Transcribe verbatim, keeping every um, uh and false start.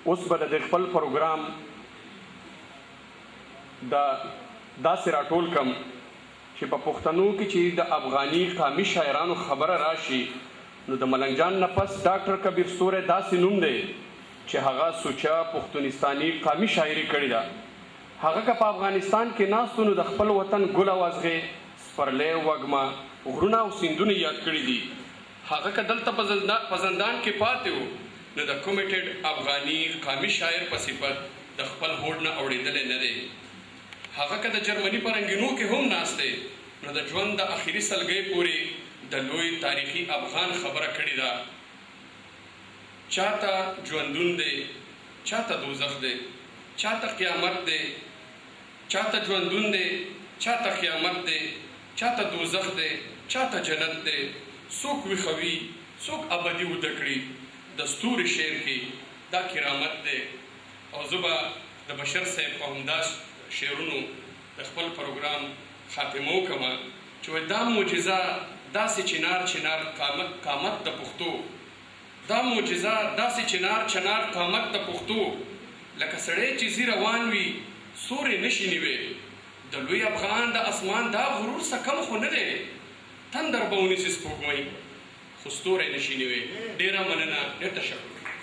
اوس به د خپل پروګرام د داسې راټول کم چې په پښتنو کې چې د افغاني قامي شاعرانو خبره راشي نو د ملنګ جان نه پس ډاکټر کبیر ستوری داسې نوم دی چې هغه سوچه پښتونستاني قامي شاعري کړې ده. هغه که په افغانستان کې ناست نو د خپل وطن ګل او ازغې سپرلی وږمه غرونه او سیندونه یاد کړي دي. هغه که دلته په زندان کې پاتې و نو د کمیټډ افغاني قامي شاعر په صفت د خپل هوډ نه اورېدلی نه دی. هغه که د جرمني په رنګینو کې هم ناست دی نو د ژوند د اخري سلګۍ پورې د لوی تاریخي افغان خبره کړې ده. چاته ژوندون دی، چاته دوزخ دی، چاته قیامت دی، چاته ژوندون دی، چاته قیامت دی، چاته دوزخ دی، چاته جنت دی. څوک ویښوي، څوک ابدي وده کړي. د ستوري شعر کې دا کرامت دی. او زه به د بشر صاحب په همداس شعرونو د خپل پروګرام خاتمه وکړم چې دا معجزه داسې چنار چنار قامت د پښتو، دا معجزه داسې چنار چنار قامت د پښتو، لکه سړی چې ځي روان وي سورې نشي نیوی. د لوی افغان د اسمان دا غرور څه کم خو نه دی. تندر به ونیسي سپوږمۍ خو ستوری نشي نیوی. ډېره مننه، ډېر تشکر.